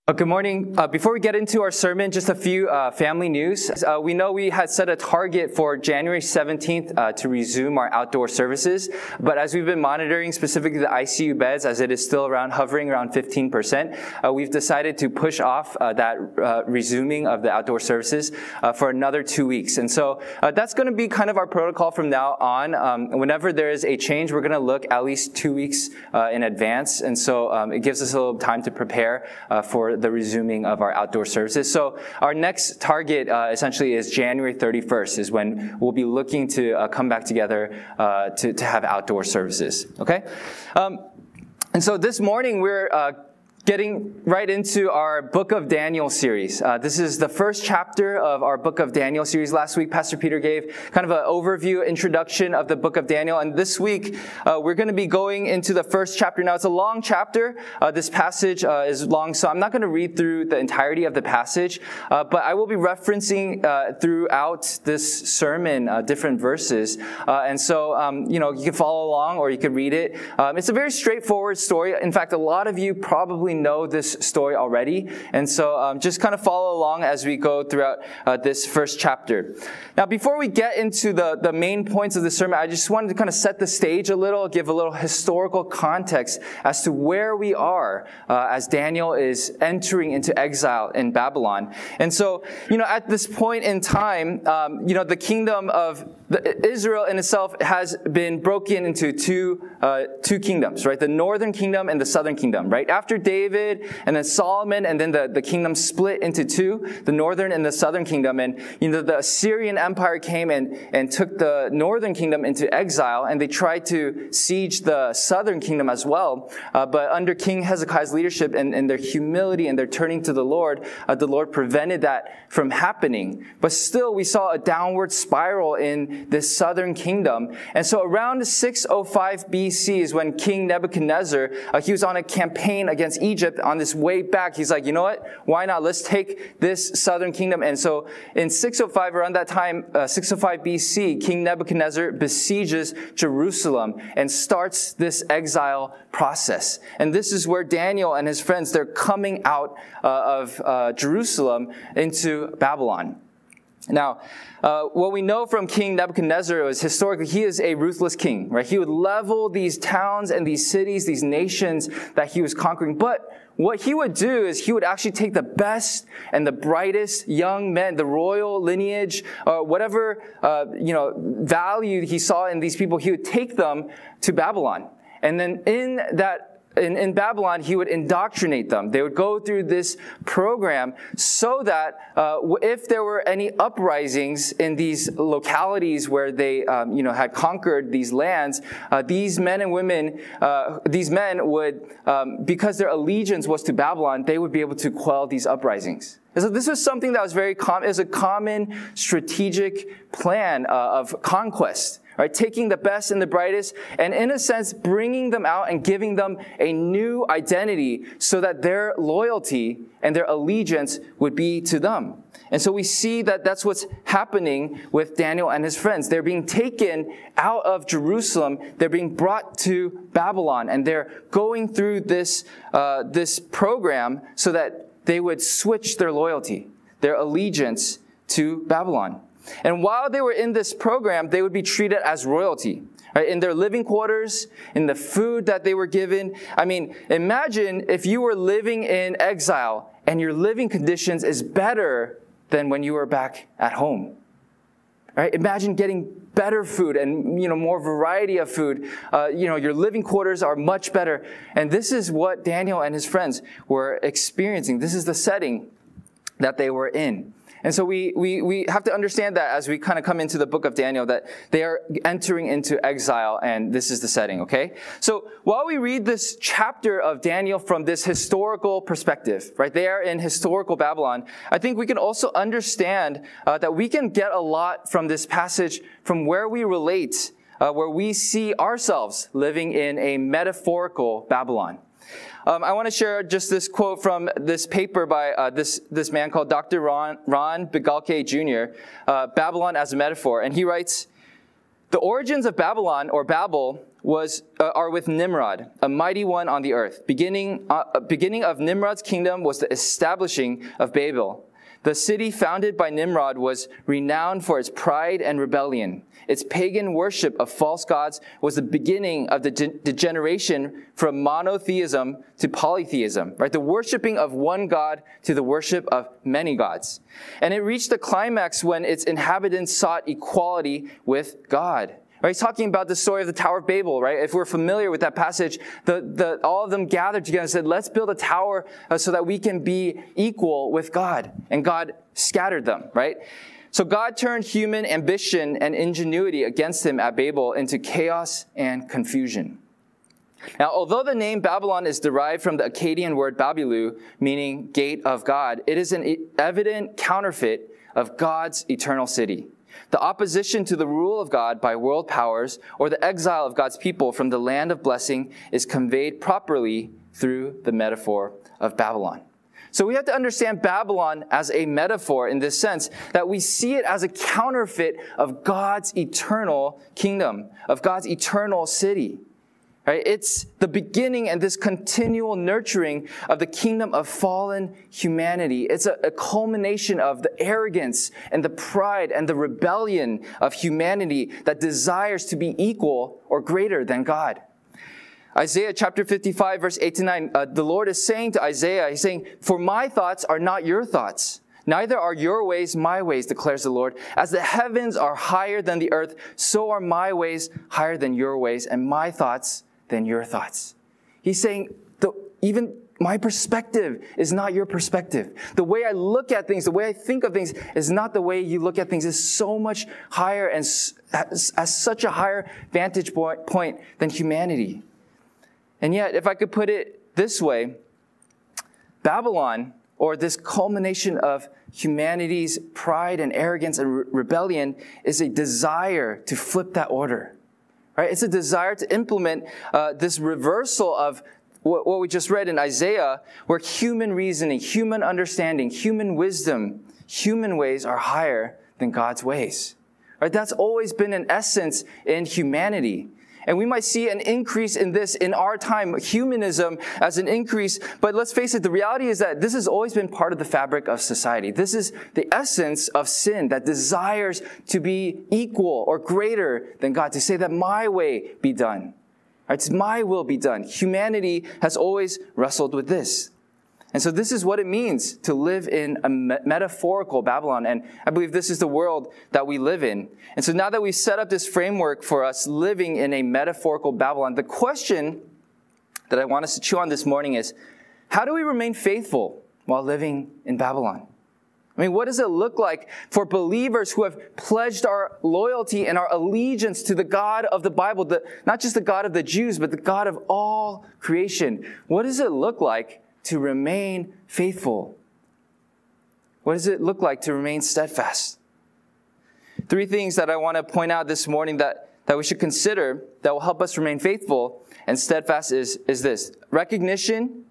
Good morning. Before we get into our sermon, just a few family news. We know we had set a target for January 17th to resume our outdoor services, but as we've been monitoring specifically the ICU beds, as it is still hovering around 15%, we've decided to push off that resuming of the outdoor services for another 2 weeks. And so that's going to be kind of our protocol from now on. Whenever there is a change, we're going to look at least 2 weeks in advance, and so it gives us a little time to prepare for the resuming of our outdoor services. So our next target essentially is January 31st is when we'll be looking to come back together to have outdoor services. Okay? And so this morning we're getting right into our Book of Daniel series. This is the first chapter of our Book of Daniel series. Last week, Pastor Peter gave kind of an overview, introduction of the Book of Daniel. And this week, we're going to be going into the first chapter. Now, it's a long chapter. This passage is long, so I'm not going to read through the entirety of the passage. But I will be referencing throughout this sermon different verses. And so, you can follow along or you could read it. It's a very straightforward story. In fact, a lot of you probably know this story already. And so just kind of follow along as we go throughout this first chapter. Now, before we get into the main points of the sermon, I just wanted to kind of set the stage a little, give a little historical context as to where we are as Daniel is entering into exile in Babylon. And so, at this point in time, the kingdom of Israel in itself has been broken into two kingdoms, right? The northern kingdom and the southern kingdom, right? After David and then Solomon, and then the kingdom split into two, the northern and the southern kingdom. And, the Assyrian Empire came and took the northern kingdom into exile, and they tried to siege the southern kingdom as well. But under King Hezekiah's leadership and their humility and their turning to the Lord prevented that from happening. But still, we saw a downward spiral in this southern kingdom. And so around 605 BC is when King Nebuchadnezzar, he was on a campaign against Egypt. On this way back, he's like, you know what? Why not? Let's take this southern kingdom. And so in 605, around that time, 605 BC, King Nebuchadnezzar besieges Jerusalem and starts this exile process. And this is where Daniel and his friends, they're coming out of Jerusalem into Babylon. Now, what we know from King Nebuchadnezzar is historically he is a ruthless king, right? He would level these towns and these cities, these nations that he was conquering. But what he would do is he would actually take the best and the brightest young men, the royal lineage, whatever, value he saw in these people, he would take them to Babylon. And then in Babylon, he would indoctrinate them. They would go through this program so that if there were any uprisings in these localities where they, had conquered these lands, these men and women, these men would, because their allegiance was to Babylon, they would be able to quell these uprisings. And so this was something that was very common. It was a common strategic plan of conquest. Right, taking the best and the brightest, and in a sense, bringing them out and giving them a new identity so that their loyalty and their allegiance would be to them. And so we see that that's what's happening with Daniel and his friends. They're being taken out of Jerusalem. They're being brought to Babylon, and they're going through this program so that they would switch their loyalty, their allegiance to Babylon. And while they were in this program, they would be treated as royalty, right? In their living quarters, in the food that they were given. I mean, imagine if you were living in exile and your living conditions is better than when you were back at home, right? Imagine getting better food and, more variety of food. Your living quarters are much better. And this is what Daniel and his friends were experiencing. This is the setting that they were in. And so we have to understand that as we kind of come into the book of Daniel, that they are entering into exile, and this is the setting, okay? So while we read this chapter of Daniel from this historical perspective, right, they are in historical Babylon, I think we can also understand that we can get a lot from this passage from where we relate, where we see ourselves living in a metaphorical Babylon. I want to share just this quote from this paper by this man called Dr. Ron Bigalke Jr., Babylon as a Metaphor. And he writes, "The origins of Babylon, or Babel, are with Nimrod, a mighty one on the earth. Beginning of Nimrod's kingdom was the establishing of Babel. The city founded by Nimrod was renowned for its pride and rebellion. Its pagan worship of false gods was the beginning of the degeneration from monotheism to polytheism, right? The worshiping of one God to the worship of many gods. And it reached the climax when its inhabitants sought equality with God. Right, he's talking about the story of the Tower of Babel, right? If we're familiar with that passage, all of them gathered together and said, let's build a tower so that we can be equal with God. And God scattered them, right? So God turned human ambition and ingenuity against him at Babel into chaos and confusion. Now, although the name Babylon is derived from the Akkadian word Babilu, meaning gate of God, it is an evident counterfeit of God's eternal city. The opposition to the rule of God by world powers or the exile of God's people from the land of blessing is conveyed properly through the metaphor of Babylon. So we have to understand Babylon as a metaphor in this sense that we see it as a counterfeit of God's eternal kingdom, of God's eternal city. Right? It's the beginning and this continual nurturing of the kingdom of fallen humanity. It's a culmination of the arrogance and the pride and the rebellion of humanity that desires to be equal or greater than God. Isaiah chapter 55, verse 8 to 9, the Lord is saying to Isaiah, he's saying, "For my thoughts are not your thoughts. Neither are your ways my ways, declares the Lord. As the heavens are higher than the earth, so are my ways higher than your ways, and my thoughts than your thoughts." He's saying, even my perspective is not your perspective. The way I look at things, the way I think of things is not the way you look at things. It's so much higher and as such a higher vantage point than humanity. And yet, if I could put it this way, Babylon, or this culmination of humanity's pride and arrogance and rebellion, is a desire to flip that order. Right? It's a desire to implement this reversal of what we just read in Isaiah, where human reasoning, human understanding, human wisdom, human ways are higher than God's ways. Right? That's always been an essence in humanity. And we might see an increase in this in our time, humanism as an increase. But let's face it, the reality is that this has always been part of the fabric of society. This is the essence of sin that desires to be equal or greater than God, to say that my way be done. Right? It's my will be done. Humanity has always wrestled with this. And so this is what it means to live in a metaphorical Babylon. And I believe this is the world that we live in. And so now that we've set up this framework for us living in a metaphorical Babylon, the question that I want us to chew on this morning is, how do we remain faithful while living in Babylon? I mean, what does it look like for believers who have pledged our loyalty and our allegiance to the God of the Bible, not just the God of the Jews, but the God of all creation? What does it look like to remain faithful? What does it look like to remain steadfast? 3 things that I want to point out this morning that we should consider that will help us remain faithful and steadfast is this. Recognition,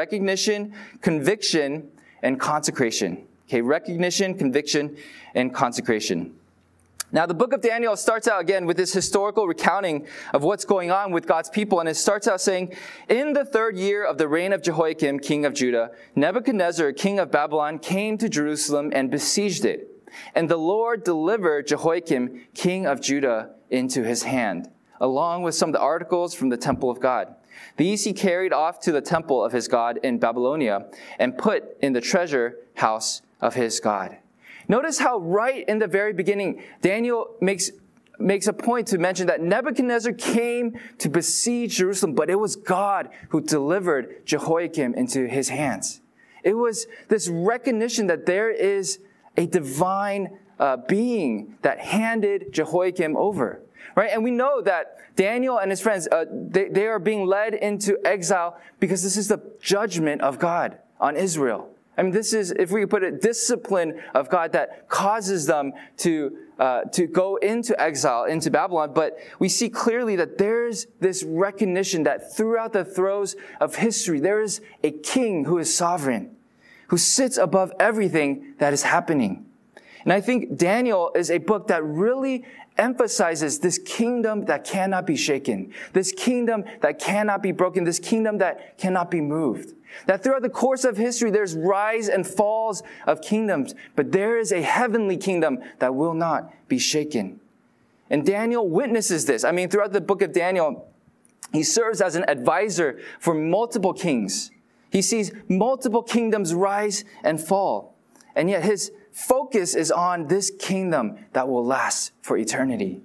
conviction, and consecration. Recognition, conviction, and consecration. Now, the book of Daniel starts out again with this historical recounting of what's going on with God's people. And it starts out saying, in the 3rd year of the reign of Jehoiakim, king of Judah, Nebuchadnezzar, king of Babylon, came to Jerusalem and besieged it. And the Lord delivered Jehoiakim, king of Judah, into his hand, along with some of the articles from the temple of God. These he carried off to the temple of his God in Babylonia and put in the treasure house of his God. Notice how right in the very beginning, Daniel makes a point to mention that Nebuchadnezzar came to besiege Jerusalem, but it was God who delivered Jehoiakim into his hands. It was this recognition that there is a divine being that handed Jehoiakim over. Right? And we know that Daniel and his friends, they are being led into exile because this is the judgment of God on Israel. I mean, this is, if we could put it, discipline of God that causes them to go into exile, into Babylon. But we see clearly that there's this recognition that throughout the throes of history, there is a king who is sovereign, who sits above everything that is happening. And I think Daniel is a book that really emphasizes this kingdom that cannot be shaken, this kingdom that cannot be broken, this kingdom that cannot be moved. That throughout the course of history, there's rise and falls of kingdoms, but there is a heavenly kingdom that will not be shaken. And Daniel witnesses this. I mean, throughout the book of Daniel, he serves as an advisor for multiple kings. He sees multiple kingdoms rise and fall. And yet his focus is on this kingdom that will last for eternity.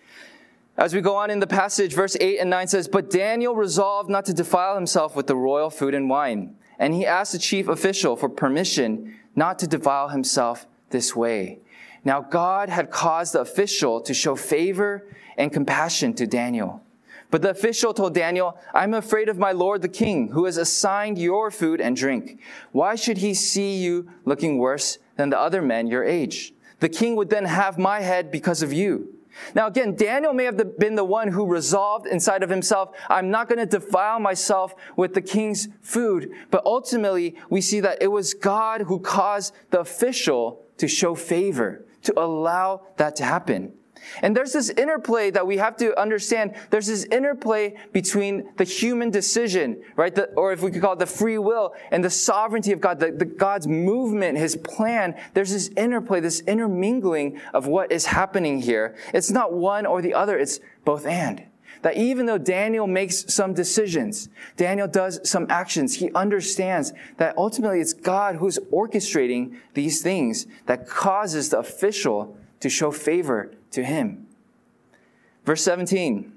As we go on in the passage, verse 8 and 9 says, "But Daniel resolved not to defile himself with the royal food and wine. And he asked the chief official for permission not to defile himself this way." Now God had caused the official to show favor and compassion to Daniel. But the official told Daniel, "I'm afraid of my lord the king, who has assigned your food and drink. Why should he see you looking worse than the other men your age? The king would then have my head because of you." Now again, Daniel may have been the one who resolved inside of himself, I'm not going to defile myself with the king's food. But ultimately, we see that it was God who caused the official to show favor, to allow that to happen. And there's this interplay that we have to understand. There's this interplay between the human decision, right? Or if we could call it the free will, and the sovereignty of God, God's movement, his plan. There's this interplay, this intermingling of what is happening here. It's not one or the other, it's both and. That even though Daniel makes some decisions, Daniel does some actions, he understands that ultimately it's God who's orchestrating these things that causes the official to show favor to him. Verse 17.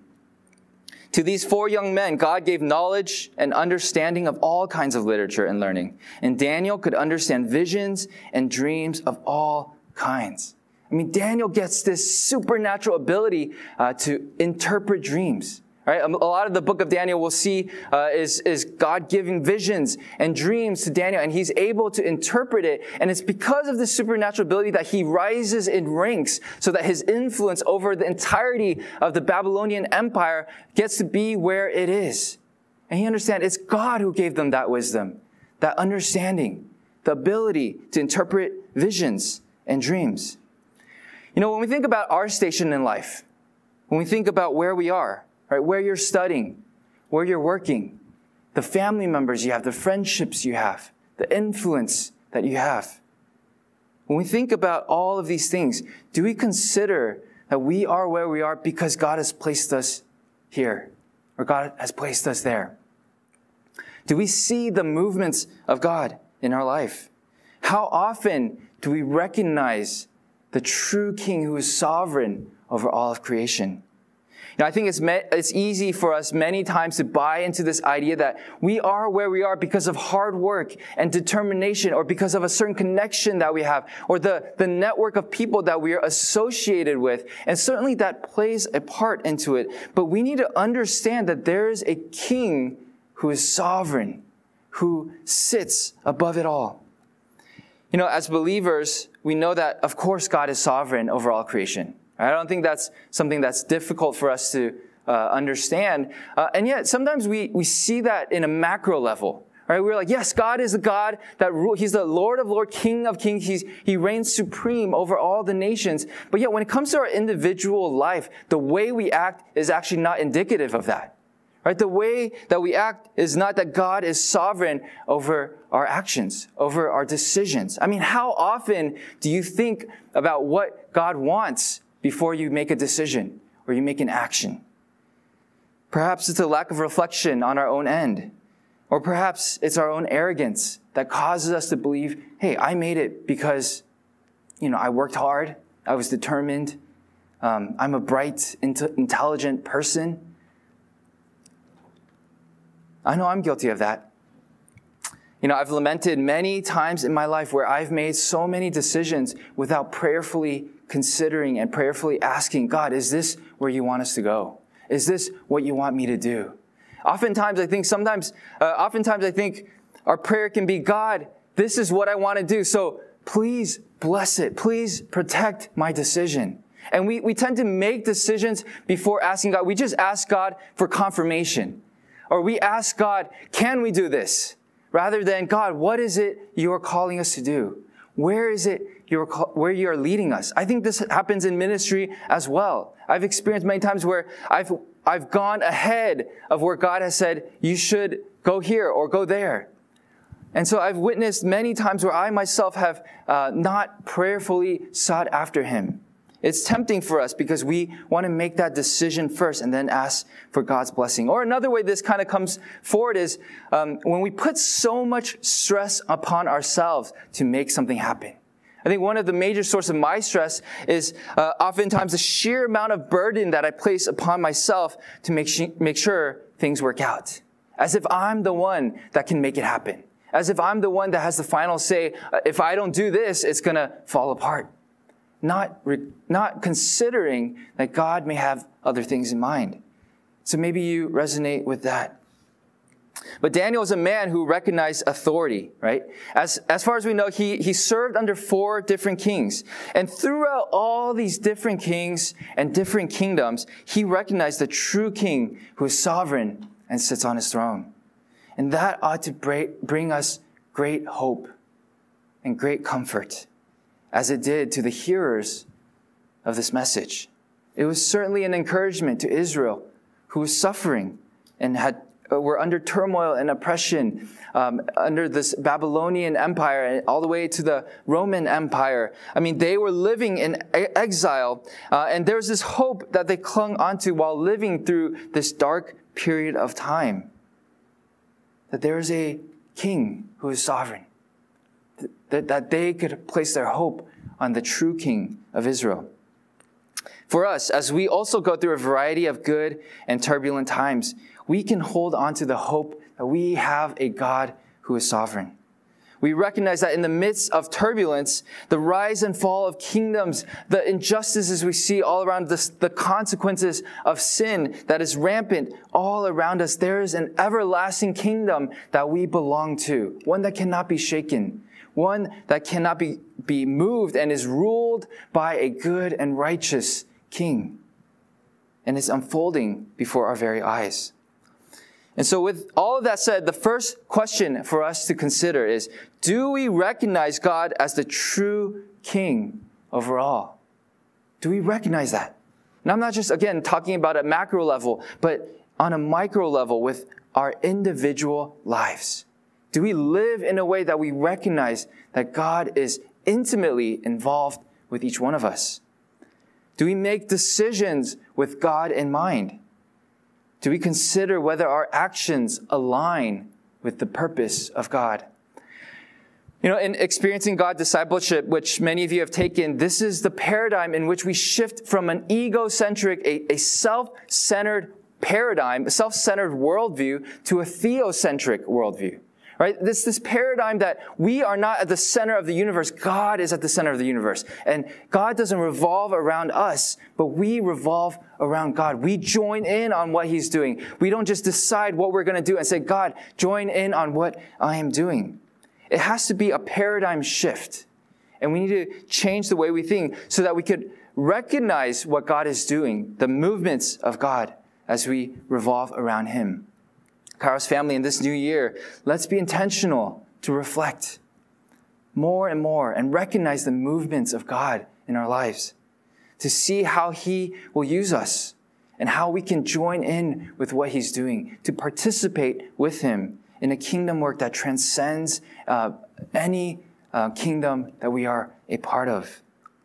"To these 4 young men, God gave knowledge and understanding of all kinds of literature and learning. And Daniel could understand visions and dreams of all kinds." I mean, Daniel gets this supernatural ability to interpret dreams. Right? A lot of the book of Daniel we'll see is God giving visions and dreams to Daniel, and he's able to interpret it. And it's because of this supernatural ability that he rises in ranks so that his influence over the entirety of the Babylonian Empire gets to be where it is. And he understands it's God who gave them that wisdom, that understanding, the ability to interpret visions and dreams. You know, when we think about our station in life, when we think about where we are, right, where you're studying, where you're working, the family members you have, the friendships you have, the influence that you have. When we think about all of these things, do we consider that we are where we are because God has placed us here, or God has placed us there? Do we see the movements of God in our life? How often do we recognize the true King who is sovereign over all of creation? Now, I think it's easy for us many times to buy into this idea that we are where we are because of hard work and determination, or because of a certain connection that we have, or the network of people that we are associated with. And certainly that plays a part into it. But we need to understand that there is a King who is sovereign, who sits above it all. You know, as believers, we know that, of course, God is sovereign over all creation. I don't think that's something that's difficult for us to understand. And yet, sometimes we see that in a macro level. Right? We're like, yes, God is a God that rules. He's the Lord of Lords, King of Kings. He reigns supreme over all the nations. But yet, when it comes to our individual life, the way we act is actually not indicative of that. Right? The way that we act is not that God is sovereign over our actions, over our decisions. I mean, how often do you think about what God wants before you make a decision or you make an action? Perhaps it's a lack of reflection on our own end. Or perhaps it's our own arrogance that causes us to believe, hey, I made it because, I worked hard, I was determined, I'm a bright, intelligent person. I know I'm guilty of that. I've lamented many times in my life where I've made so many decisions without prayerfully considering and prayerfully asking, God, is this where you want us to go? Is this what you want me to do? Oftentimes I think our prayer can be, God, this is what I want to do. So please bless it. Please protect my decision. And we tend to make decisions before asking God. We just ask God for confirmation. Or we ask God, can we do this? Rather than, God, what is it you are calling us to do? Where is it where you are leading us? I think this happens in ministry as well. I've experienced many times where I've gone ahead of where God has said, you should go here or go there. And so I've witnessed many times where I myself have not prayerfully sought after Him. It's tempting for us because we want to make that decision first and then ask for God's blessing. Or another way this kind of comes forward is when we put so much stress upon ourselves to make something happen. I think one of the major sources of my stress is oftentimes the sheer amount of burden that I place upon myself to make sure things work out. As if I'm the one that can make it happen. As if I'm the one that has the final say. If I don't do this, it's going to fall apart. Not considering that God may have other things in mind. So maybe you resonate with that. But Daniel is a man who recognized authority, right? As far as we know, he served under 4 different kings. And throughout all these different kings and different kingdoms, he recognized the true king who is sovereign and sits on his throne. And that ought to bring us great hope and great comfort, as it did to the hearers of this message. It was certainly an encouragement to Israel, who was suffering and were under turmoil and oppression under this Babylonian Empire and all the way to the Roman Empire. I mean, they were living in exile, and there was this hope that they clung onto while living through this dark period of time. That there is a king who is sovereign. That they could place their hope on the true King of Israel. For us, as we also go through a variety of good and turbulent times, we can hold on to the hope that we have a God who is sovereign. We recognize that in the midst of turbulence, the rise and fall of kingdoms, the injustices we see all around us, the consequences of sin that is rampant all around us, there is an everlasting kingdom that we belong to, one that cannot be shaken, one that cannot be moved and is ruled by a good and righteous king. And it's unfolding before our very eyes. And so with all of that said, the first question for us to consider is, do we recognize God as the true king over all? Do we recognize that? And I'm not just, again, talking about a macro level, but on a micro level with our individual lives. Do we live in a way that we recognize that God is intimately involved with each one of us? Do we make decisions with God in mind? Do we consider whether our actions align with the purpose of God? You know, in Experiencing God Discipleship, which many of you have taken, this is the paradigm in which we shift from an egocentric, a self-centered paradigm, a self-centered worldview, to a theocentric worldview. Right? This paradigm that we are not at the center of the universe. God is at the center of the universe. And God doesn't revolve around us, but we revolve around God. We join in on what He's doing. We don't just decide what we're going to do and say, God, join in on what I am doing. It has to be a paradigm shift. And we need to change the way we think so that we could recognize what God is doing, the movements of God as we revolve around Him. Kairos family, in this new year, let's be intentional to reflect more and more and recognize the movements of God in our lives, to see how He will use us and how we can join in with what He's doing, to participate with Him in a kingdom work that transcends any kingdom that we are a part of.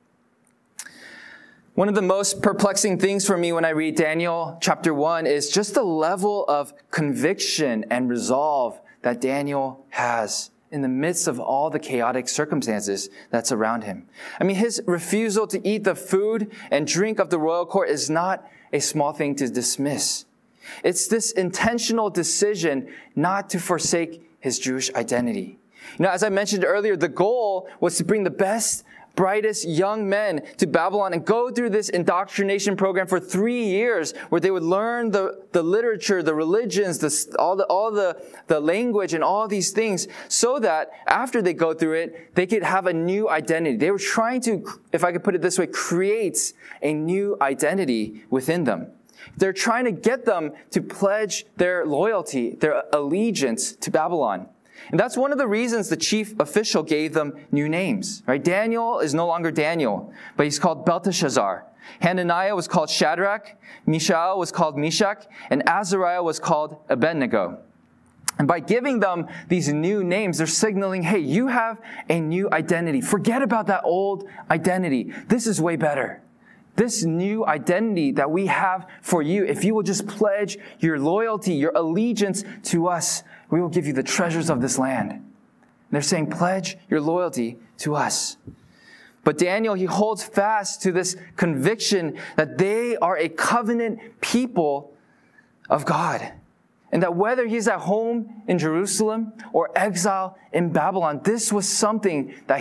One of the most perplexing things for me when I read Daniel chapter 1 is just the level of conviction and resolve that Daniel has in the midst of all the chaotic circumstances that's around him. I mean, his refusal to eat the food and drink of the royal court is not a small thing to dismiss. It's this intentional decision not to forsake his Jewish identity. You know, as I mentioned earlier, the goal was to bring the best, brightest young men to Babylon and go through this indoctrination program for 3 years where they would learn the literature, the religions, all the language and all these things so that after they go through it, they could have a new identity. They were trying to, if I could put it this way, create a new identity within them. They're trying to get them to pledge their loyalty, their allegiance to Babylon. And that's one of the reasons the chief official gave them new names, right? Daniel is no longer Daniel, but he's called Belteshazzar. Hananiah was called Shadrach, Mishael was called Meshach, and Azariah was called Abednego. And by giving them these new names, they're signaling, hey, you have a new identity. Forget about that old identity. This is way better. This new identity that we have for you, if you will just pledge your loyalty, your allegiance to us, we will give you the treasures of this land. And they're saying, pledge your loyalty to us. But Daniel, he holds fast to this conviction that they are a covenant people of God. And that whether he's at home in Jerusalem or exile in Babylon, this was something that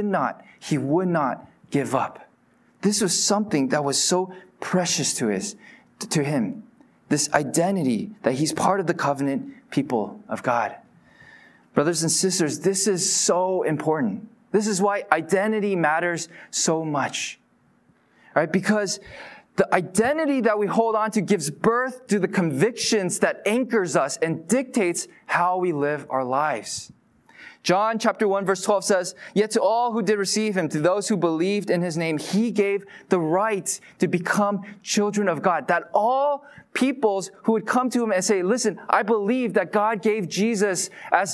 he would not give up. This was something that was so precious to him. This identity that he's part of the covenant people of God. Brothers and sisters, this is so important. This is why identity matters so much. Right? Because the identity that we hold on to gives birth to the convictions that anchors us and dictates how we live our lives. John chapter 1 verse 12 says, "Yet to all who did receive him, to those who believed in his name, he gave the right to become children of God." That all peoples who would come to him and say, listen, I believe that God gave Jesus as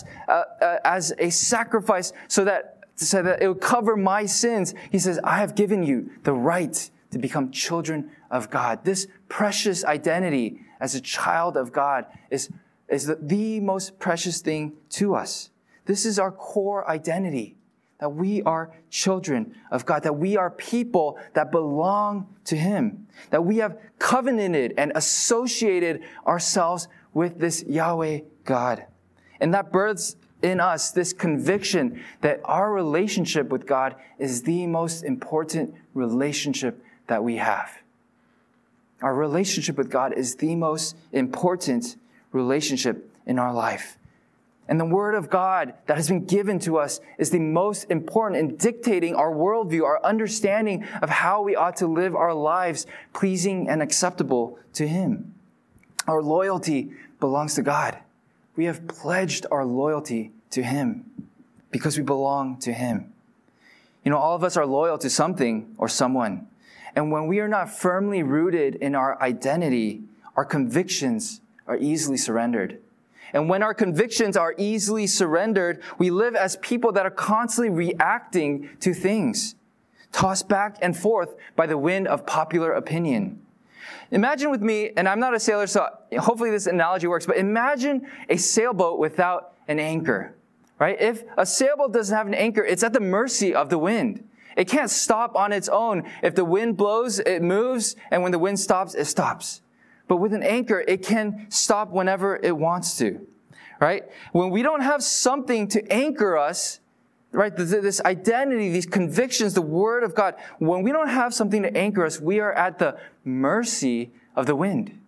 a sacrifice so that it would cover my sins. He says, I have given you the right to become children of God. This precious identity as a child of God is the most precious thing to us. This is our core identity, that we are children of God, that we are people that belong to him, that we have covenanted and associated ourselves with this Yahweh God. And that births in us this conviction that our relationship with God is the most important relationship that we have. Our relationship with God is the most important relationship in our life. And the Word of God that has been given to us is the most important in dictating our worldview, our understanding of how we ought to live our lives pleasing and acceptable to him. Our loyalty belongs to God. We have pledged our loyalty to him because we belong to him. You know, all of us are loyal to something or someone. And when we are not firmly rooted in our identity, our convictions are easily surrendered. And when our convictions are easily surrendered, we live as people that are constantly reacting to things, tossed back and forth by the wind of popular opinion. Imagine with me, and I'm not a sailor, so hopefully this analogy works, but imagine a sailboat without an anchor, right? If a sailboat doesn't have an anchor, it's at the mercy of the wind. It can't stop on its own. If the wind blows, it moves, and when the wind stops, it stops. But with an anchor, it can stop whenever it wants to, right? When we don't have something to anchor us, right, this identity, these convictions, the Word of God, when we don't have something to anchor us, we are at the mercy of the wind.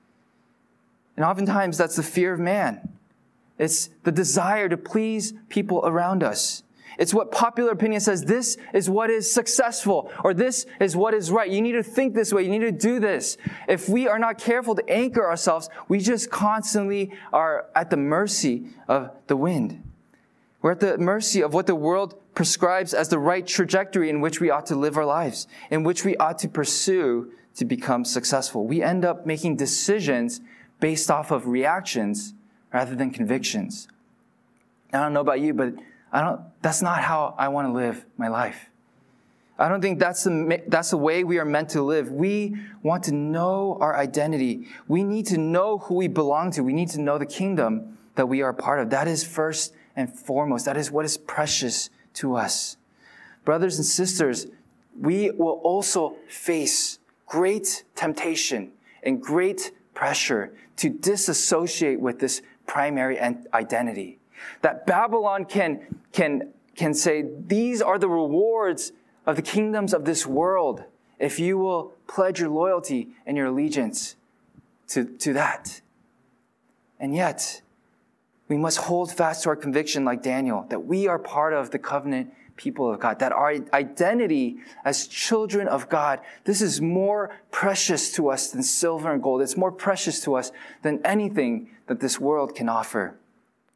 And oftentimes, that's the fear of man. It's the desire to please people around us. It's what popular opinion says, this is what is successful, or this is what is right. You need to think this way. You need to do this. If we are not careful to anchor ourselves, we just constantly are at the mercy of the wind. We're at the mercy of what the world prescribes as the right trajectory in which we ought to live our lives, in which we ought to pursue to become successful. We end up making decisions based off of reactions rather than convictions. I don't know about you, but that's not how I want to live my life. I don't think that's the way we are meant to live. We want to know our identity. We need to know who we belong to. We need to know the kingdom that we are a part of. That is first and foremost. That is what is precious to us. Brothers and sisters, we will also face great temptation and great pressure to disassociate with this primary identity. That Babylon can say, these are the rewards of the kingdoms of this world if you will pledge your loyalty and your allegiance to that. And yet, we must hold fast to our conviction like Daniel, that we are part of the covenant people of God, that our identity as children of God, this is more precious to us than silver and gold. It's more precious to us than anything that this world can offer.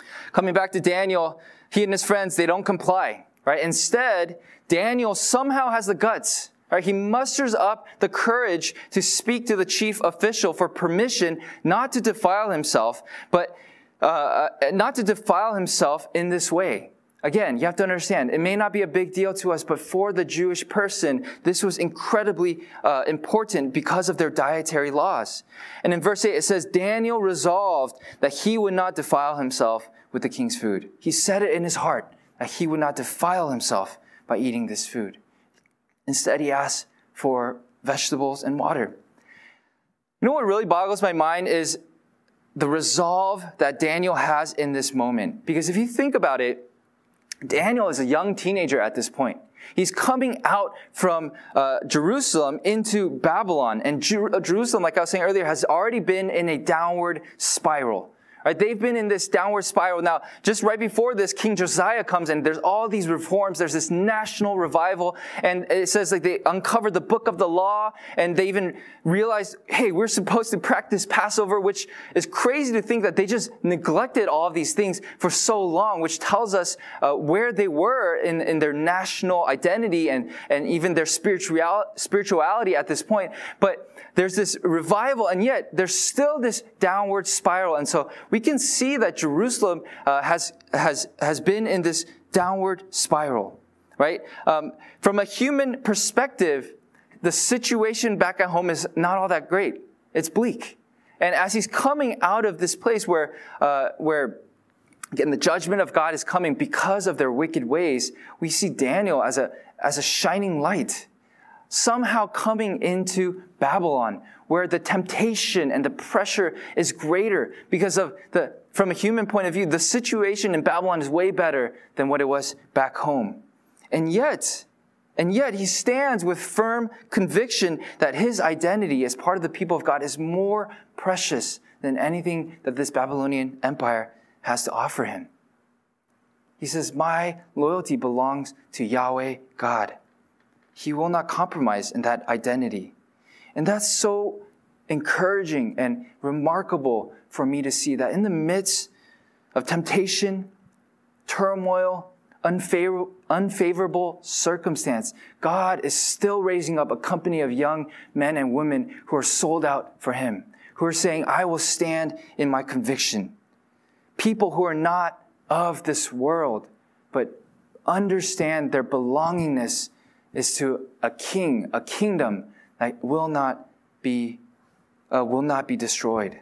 Coming back to Daniel, he and his friends, they don't comply, right? Instead, Daniel somehow has the guts, right? He musters up the courage to speak to the chief official for permission not to defile himself, but not to defile himself in this way. Again, you have to understand, it may not be a big deal to us, but for the Jewish person, this was incredibly important because of their dietary laws. And in verse 8, it says, Daniel resolved that he would not defile himself with the king's food. He said it in his heart that he would not defile himself by eating this food. Instead, he asked for vegetables and water. You know what really boggles my mind is the resolve that Daniel has in this moment. Because if you think about it, Daniel is a young teenager at this point. He's coming out from Jerusalem into Babylon. And Jerusalem, like I was saying earlier, has already been in a downward spiral. Right? They've been in this downward spiral. Now, just right before this, King Josiah comes in. There's all these reforms. There's this national revival. And it says like they uncovered the book of the law. And they even realized, hey, we're supposed to practice Passover, which is crazy to think that they just neglected all of these things for so long, which tells us where they were in their national identity and even their spirituality at this point. But there's this revival, and yet there's still this downward spiral. And so we can see that Jerusalem has been in this downward spiral, right? From a human perspective, the situation back at home is not all that great. It's bleak. And as he's coming out of this place where again, the judgment of God is coming because of their wicked ways, we see Daniel as a shining light, somehow coming into Babylon, where the temptation and the pressure is greater because of from a human point of view, the situation in Babylon is way better than what it was back home. And yet he stands with firm conviction that his identity as part of the people of God is more precious than anything that this Babylonian empire has to offer him. He says, my loyalty belongs to Yahweh God. He will not compromise in that identity. And that's so encouraging and remarkable for me to see that in the midst of temptation, turmoil, unfavorable circumstance, God is still raising up a company of young men and women who are sold out for Him, who are saying, I will stand in my conviction. People who are not of this world, but understand their belongingness is to a king, a kingdom that will not be destroyed.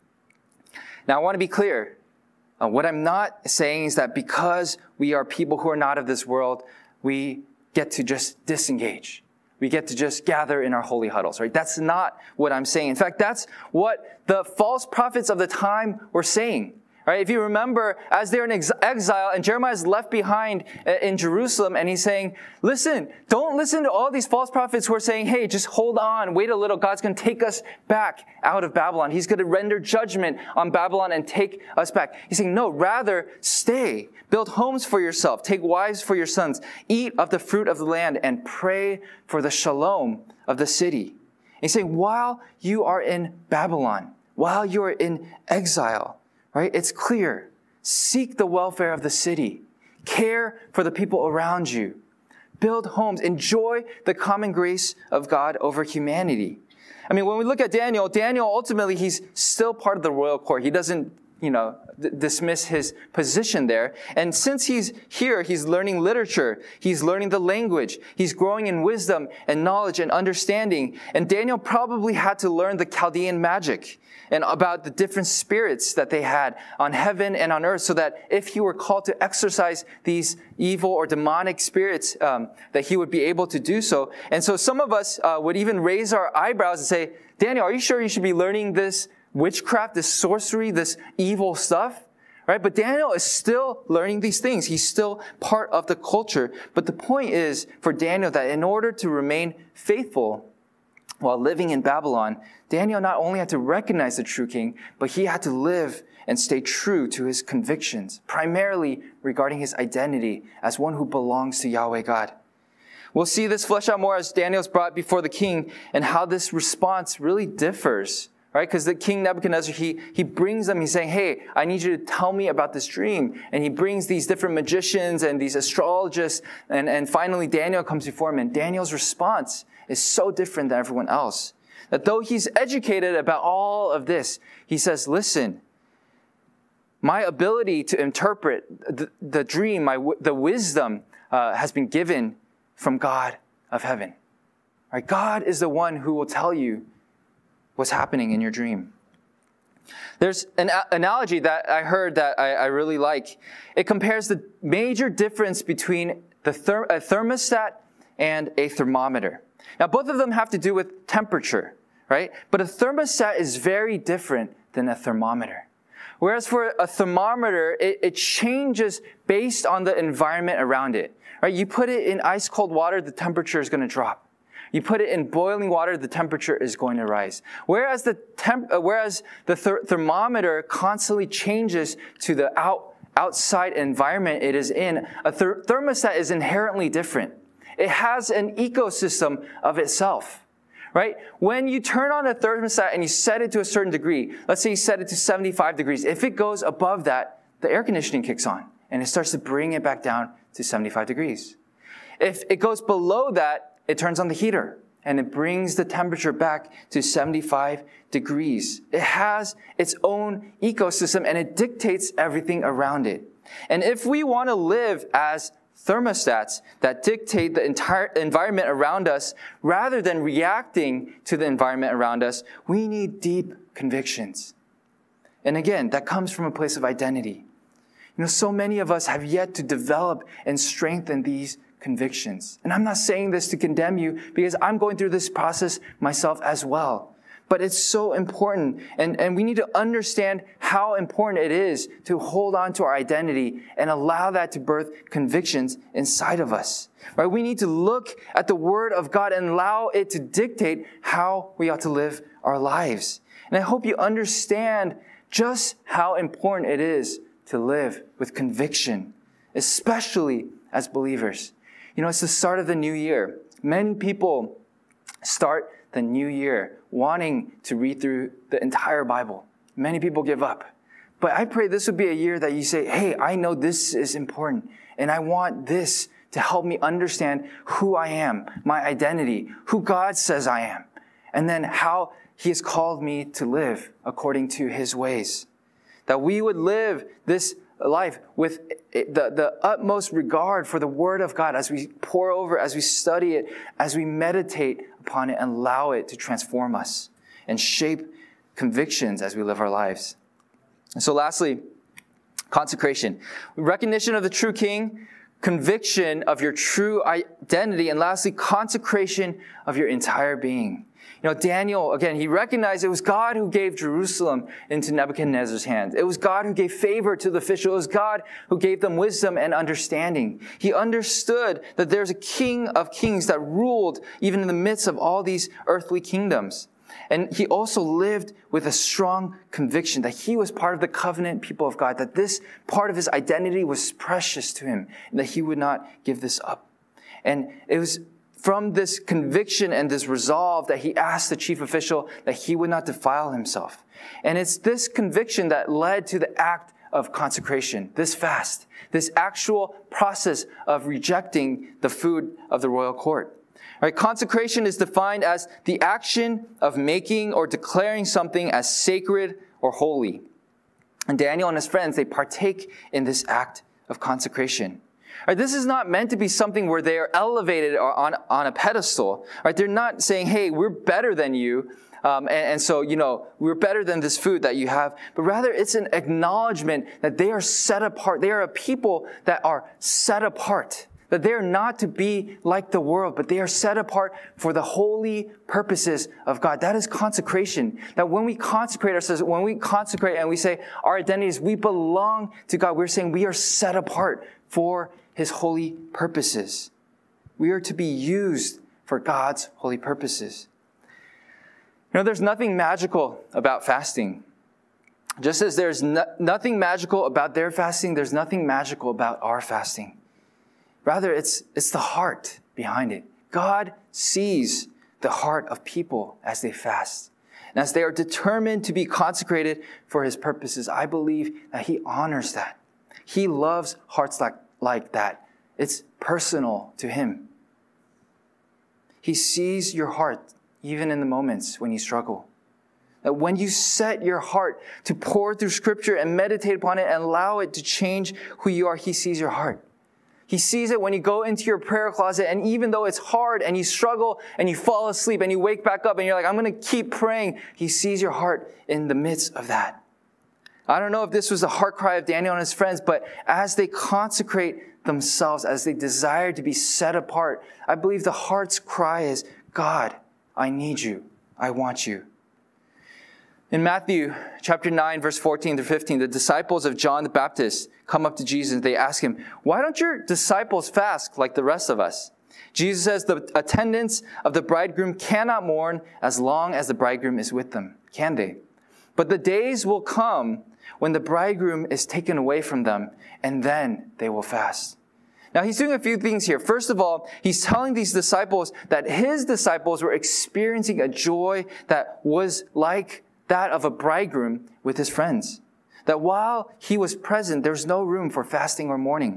Now, I want to be clear. What I'm not saying is that because we are people who are not of this world, we get to just disengage. We get to just gather in our holy huddles, right? That's not what I'm saying. In fact, that's what the false prophets of the time were saying. Right? If you remember, as they're in exile and Jeremiah is left behind in Jerusalem and he's saying, listen, don't listen to all these false prophets who are saying, hey, just hold on, wait a little. God's going to take us back out of Babylon. He's going to render judgment on Babylon and take us back. He's saying, no, rather stay, build homes for yourself, take wives for your sons, eat of the fruit of the land and pray for the shalom of the city. He's saying, while you are in Babylon, while you are in exile, right? It's clear. Seek the welfare of the city. Care for the people around you. Build homes. Enjoy the common grace of God over humanity. I mean, when we look at Daniel ultimately, he's still part of the royal court. He doesn't, dismiss his position there. And since he's here, he's learning literature. He's learning the language. He's growing in wisdom and knowledge and understanding. And Daniel probably had to learn the Chaldean magic and about the different spirits that they had on heaven and on earth, so that if he were called to exorcise these evil or demonic spirits, that he would be able to do so. And so some of us would even raise our eyebrows and say, Daniel, are you sure you should be learning this witchcraft, this sorcery, this evil stuff? Right? But Daniel is still learning these things. He's still part of the culture. But the point is for Daniel that in order to remain faithful while living in Babylon, Daniel not only had to recognize the true king, but he had to live and stay true to his convictions, primarily regarding his identity as one who belongs to Yahweh God. We'll see this flesh out more as Daniel's brought before the king and how this response really differs right? Because the King Nebuchadnezzar, he brings them, he's saying, hey, I need you to tell me about this dream. And he brings these different magicians and these astrologists, and finally Daniel comes before him, and Daniel's response is so different than everyone else. That though he's educated about all of this, he says, listen, my ability to interpret the dream, the wisdom has been given from God of heaven. Right? God is the one who will tell you what's happening in your dream. There's an analogy that I heard that I really like. It compares the major difference between a thermostat and a thermometer. Now, both of them have to do with temperature, right? But a thermostat is very different than a thermometer. Whereas for a thermometer, it changes based on the environment around it, right? You put it in ice cold water, the temperature is going to drop. You put it in boiling water, the temperature is going to rise. Whereas the thermometer constantly changes to the outside environment it is in, a thermostat is inherently different. It has an ecosystem of itself. Right? When you turn on a thermostat and you set it to a certain degree, let's say you set it to 75 degrees. If it goes above that, the air conditioning kicks on and it starts to bring it back down to 75 degrees. If it goes below that, it turns on the heater and it brings the temperature back to 75 degrees. It has its own ecosystem and it dictates everything around it. And if we want to live as thermostats that dictate the entire environment around us, rather than reacting to the environment around us, we need deep convictions. And again, that comes from a place of identity. So many of us have yet to develop and strengthen these convictions. And I'm not saying this to condemn you, because I'm going through this process myself as well. But it's so important, and we need to understand how important it is to hold on to our identity and allow that to birth convictions inside of us. Right? We need to look at the Word of God and allow it to dictate how we ought to live our lives. And I hope you understand just how important it is to live with conviction, especially as believers. It's the start of the new year. Many people start the new year wanting to read through the entire Bible. Many people give up. But I pray this would be a year that you say, hey, I know this is important, and I want this to help me understand who I am, my identity, who God says I am, and then how He has called me to live according to His ways. That we would live this life with the utmost regard for the Word of God as we pore over, as we study it, as we meditate upon it and allow it to transform us and shape convictions as we live our lives. And so lastly, consecration. Recognition of the true King, conviction of your true identity, and lastly, consecration of your entire being. Daniel, again, he recognized it was God who gave Jerusalem into Nebuchadnezzar's hands. It was God who gave favor to the official. It was God who gave them wisdom and understanding. He understood that there's a King of kings that ruled even in the midst of all these earthly kingdoms. And he also lived with a strong conviction that he was part of the covenant people of God, that this part of his identity was precious to him, and that he would not give this up. And it was from this conviction and this resolve that he asked the chief official that he would not defile himself. And it's this conviction that led to the act of consecration, this fast, this actual process of rejecting the food of the royal court. Right? Consecration is defined as the action of making or declaring something as sacred or holy. And Daniel and his friends, they partake in this act of consecration. Right, this is not meant to be something where they are elevated or on a pedestal. Right, they're not saying, hey, we're better than you, and so, we're better than this food that you have. But rather, it's an acknowledgement that they are set apart. They are a people that are set apart. That they are not to be like the world, but they are set apart for the holy purposes of God. That is consecration. That when we consecrate ourselves, when we consecrate and we say our identities, we belong to God, we're saying we are set apart for His holy purposes. We are to be used for God's holy purposes. There's nothing magical about fasting. Just as there's nothing magical about their fasting, there's nothing magical about our fasting. Rather, it's the heart behind it. God sees the heart of people as they fast. And as they are determined to be consecrated for his purposes, I believe that he honors that. He loves hearts like that. It's personal to him. He sees your heart even in the moments when you struggle. That when you set your heart to pour through Scripture and meditate upon it and allow it to change who you are, he sees your heart. He sees it when you go into your prayer closet, and even though it's hard and you struggle and you fall asleep and you wake back up and you're like, I'm going to keep praying. He sees your heart in the midst of that. I don't know if this was the heart cry of Daniel and his friends, but as they consecrate themselves, as they desire to be set apart, I believe the heart's cry is, God, I need you. I want you. In Matthew chapter 9, verse 14 through 15, the disciples of John the Baptist come up to Jesus and they ask him, why don't your disciples fast like the rest of us? Jesus says the attendants of the bridegroom cannot mourn as long as the bridegroom is with them, can they? But the days will come when the bridegroom is taken away from them, and then they will fast. Now, he's doing a few things here. First of all, he's telling these disciples that his disciples were experiencing a joy that was like that of a bridegroom with his friends. That while he was present, there was no room for fasting or mourning.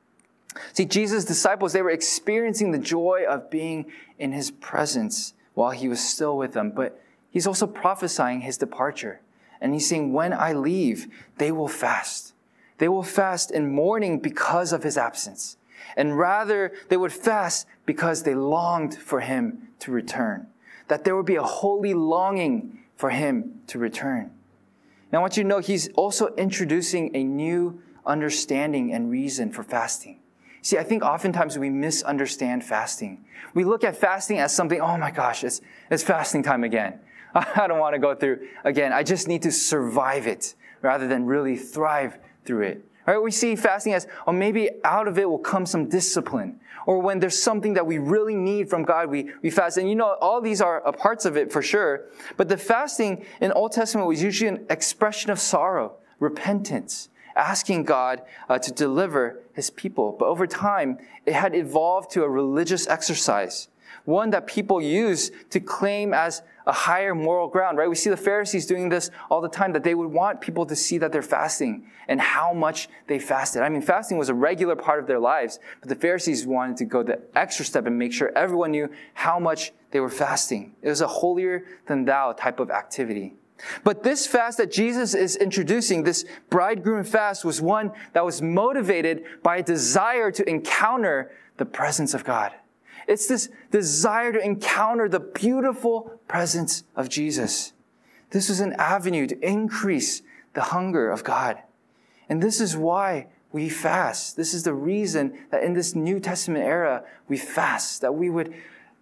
See, Jesus' disciples, they were experiencing the joy of being in his presence while he was still with them. But he's also prophesying his departure. And he's saying, when I leave, they will fast. They will fast in mourning because of his absence. And rather, they would fast because they longed for him to return. That there would be a holy longing for him to return. Now, I want you to know he's also introducing a new understanding and reason for fasting. See, I think oftentimes we misunderstand fasting. We look at fasting as something, oh my gosh, it's fasting time again. I don't want to go through again. I just need to survive it rather than really thrive through it. Right? We see fasting as, oh, maybe out of it will come some discipline. Or when there's something that we really need from God, we fast. And all these are parts of it for sure. But the fasting in Old Testament was usually an expression of sorrow, repentance, asking God to deliver his people. But over time, it had evolved to a religious exercise, one that people use to claim as a higher moral ground, right? We see the Pharisees doing this all the time, that they would want people to see that they're fasting and how much they fasted. I mean, fasting was a regular part of their lives, but the Pharisees wanted to go the extra step and make sure everyone knew how much they were fasting. It was a holier than thou type of activity. But this fast that Jesus is introducing, this bridegroom fast, was one that was motivated by a desire to encounter the presence of God. It's this desire to encounter the beautiful presence of Jesus. This is an avenue to increase the hunger of God. And this is why we fast. This is the reason that in this New Testament era, we fast, that we would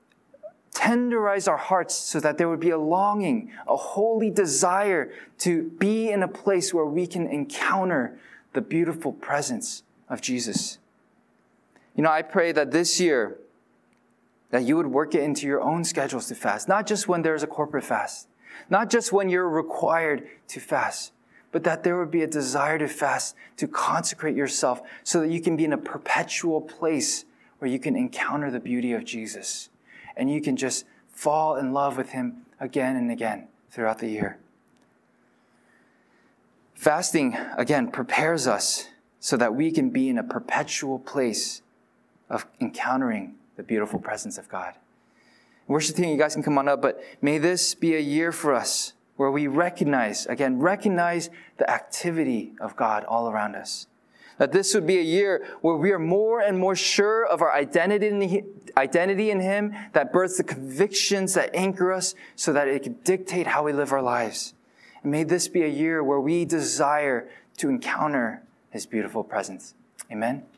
tenderize our hearts so that there would be a longing, a holy desire to be in a place where we can encounter the beautiful presence of Jesus. I pray that this year, that you would work it into your own schedules to fast. Not just when there's a corporate fast. Not just when you're required to fast. But that there would be a desire to fast, to consecrate yourself so that you can be in a perpetual place where you can encounter the beauty of Jesus. And you can just fall in love with him again and again throughout the year. Fasting, again, prepares us so that we can be in a perpetual place of encountering the beautiful presence of God. Worship team, you guys can come on up, but may this be a year for us where we recognize the activity of God all around us. That this would be a year where we are more and more sure of our identity in him, that births the convictions that anchor us so that it can dictate how we live our lives. And may this be a year where we desire to encounter his beautiful presence. Amen.